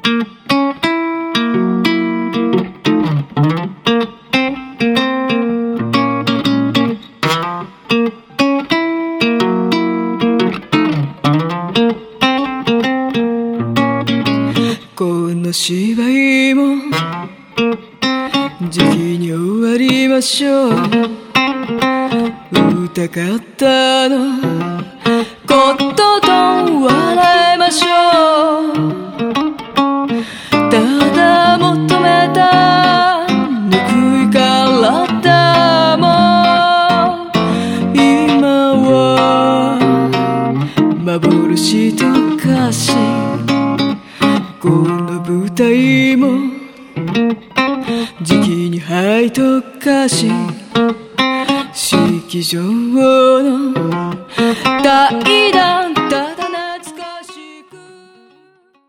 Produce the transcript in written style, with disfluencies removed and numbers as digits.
この芝居も時期に終わりましょう。歌方のことと笑いましょう。ただ求めたぬくい体も今は幻と化し、この舞台も時期に灰と化し、式場の平ら